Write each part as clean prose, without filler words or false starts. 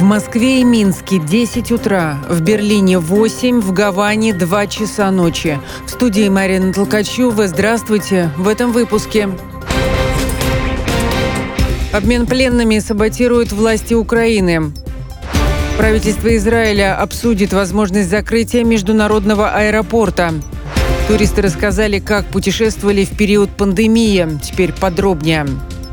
В Москве и Минске 10 утра, в Берлине 8, в Гаване 2 часа ночи. В студии Марина Толкачева. Здравствуйте. В этом выпуске. Обмен пленными саботируют власти Украины. Правительство Израиля обсудит возможность закрытия международного аэропорта. Туристы рассказали, как путешествовали в период пандемии. Теперь подробнее.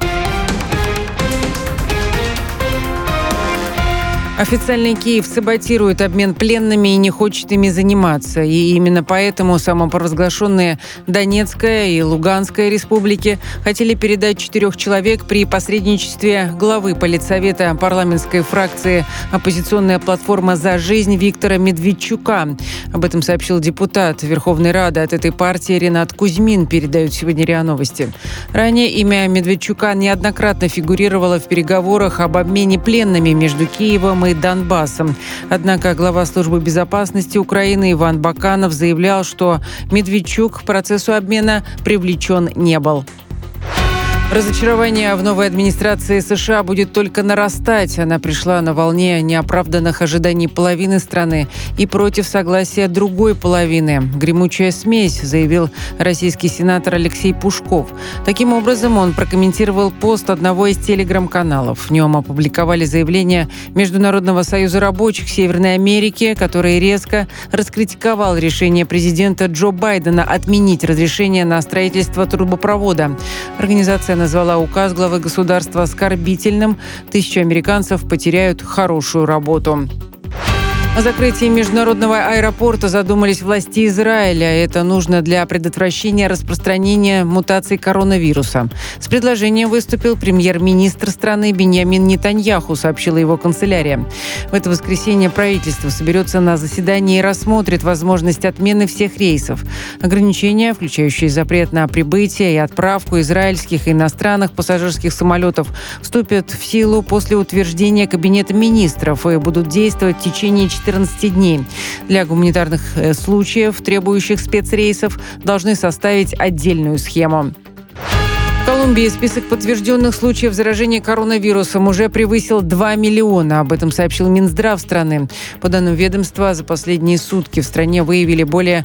Официальный Киев саботирует обмен пленными и не хочет ими заниматься. И именно поэтому самопровозглашенные Донецкая и Луганская республики хотели передать 4 человек при посредничестве главы политсовета парламентской фракции «Оппозиционная платформа за жизнь» Виктора Медведчука. Об этом сообщил депутат Верховной Рады от этой партии Ренат Кузьмин, передают сегодня РИА Новости. Ранее имя Медведчука неоднократно фигурировало в переговорах об обмене пленными между Киевом и Донбассом. Однако глава службы безопасности Украины Иван Баканов заявлял, что Медведчук к процессу обмена привлечен не был. Разочарование в новой администрации США будет только нарастать. Она пришла на волне неоправданных ожиданий половины страны и против согласия другой половины. Гремучая смесь, заявил российский сенатор Алексей Пушков. Таким образом, он прокомментировал пост одного из телеграм-каналов. В нем опубликовали заявление Международного союза рабочих Северной Америки, который резко раскритиковал решение президента Джо Байдена отменить разрешение на строительство трубопровода. Организация назвала указ главы государства оскорбительным. Тысячи американцев потеряют хорошую работу. О закрытии международного аэропорта задумались власти Израиля. Это нужно для предотвращения распространения мутаций коронавируса. С предложением выступил премьер-министр страны Биньямин Нетаньяху, сообщила его канцелярия. В это воскресенье правительство соберется на заседании и рассмотрит возможность отмены всех рейсов. Ограничения, включающие запрет на прибытие и отправку израильских и иностранных пассажирских самолетов, вступят в силу после утверждения Кабинета министров и будут действовать в течение 14 дней. Для гуманитарных случаев, требующих спецрейсов, должны составить отдельную схему. В Колумбии список подтвержденных случаев заражения коронавирусом уже превысил 2 миллиона. Об этом сообщил Минздрав страны. По данным ведомства, за последние сутки в стране выявили более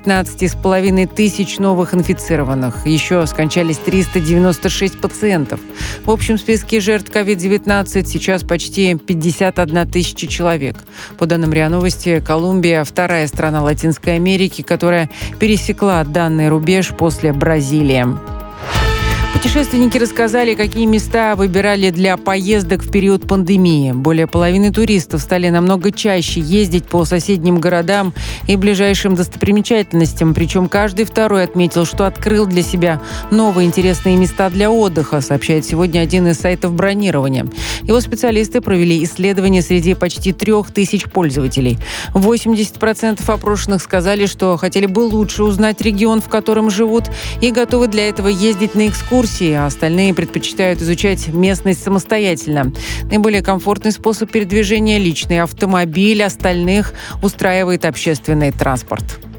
15,5 тысяч новых инфицированных. Еще скончались 396 пациентов. В общем списке жертв COVID-19 сейчас почти 51 тысяча человек. По данным РИА Новости, Колумбия – вторая страна Латинской Америки, которая пересекла данный рубеж после Бразилии. Путешественники рассказали, какие места выбирали для поездок в период пандемии. Более половины туристов стали намного чаще ездить по соседним городам и ближайшим достопримечательностям. Причем каждый второй отметил, что открыл для себя новые интересные места для отдыха, сообщает сегодня один из сайтов бронирования. Его специалисты провели исследование среди почти 3000 пользователей. 80% опрошенных сказали, что хотели бы лучше узнать регион, в котором живут, и готовы для этого ездить на экскурсии, а остальные предпочитают изучать местность самостоятельно. Наиболее комфортный способ передвижения – личный автомобиль, остальных устраивает общественный транспорт.